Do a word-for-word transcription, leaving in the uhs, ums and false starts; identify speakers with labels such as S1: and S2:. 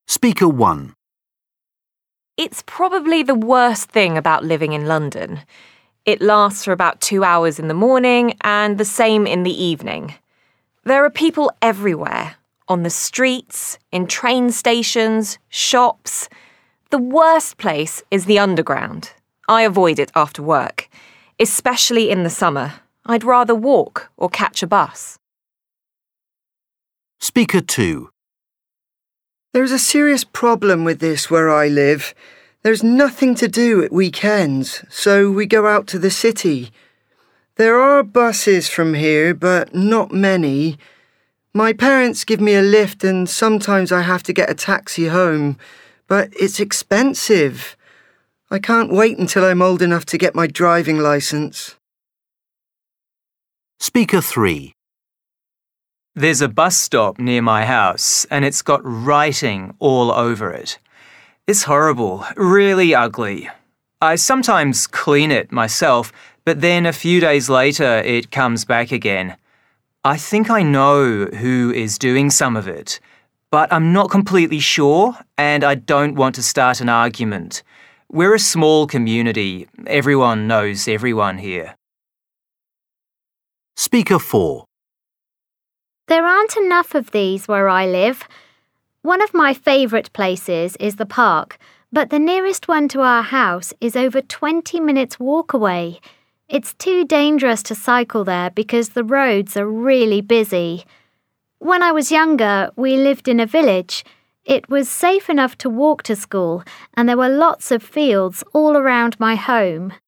S1: Speaker one.
S2: It's probably the worst thing about living in London. It lasts for about two hours in the morning and the same in the evening. There are people everywhere, on the streets, in train stations, shops. The worst place is the underground. I avoid it after work, especially in the summer. I'd rather walk or catch a bus.
S1: Speaker two.
S3: There's a serious problem with this where I live. There's nothing to do at weekends, so we go out to the city. There are buses from here, but not many. My parents give me a lift and sometimes I have to get a taxi home, but it's expensive. I can't wait until I'm old enough to get my driving licence.
S1: Speaker three.
S4: There's a bus stop near my house and it's got writing all over it. It's horrible, really ugly. I sometimes clean it myself, but then a few days later it comes back again. I think I know who is doing some of it, but I'm not completely sure and I don't want to start an argument. We're a small community. Everyone knows everyone here.
S1: Speaker four.
S5: There aren't enough of these where I live. One of my favourite places is the park, but the nearest one to our house is over twenty minutes walk away. It's too dangerous to cycle there because the roads are really busy. When I was younger, we lived in a village. It was safe enough to walk to school, and there were lots of fields all around my home.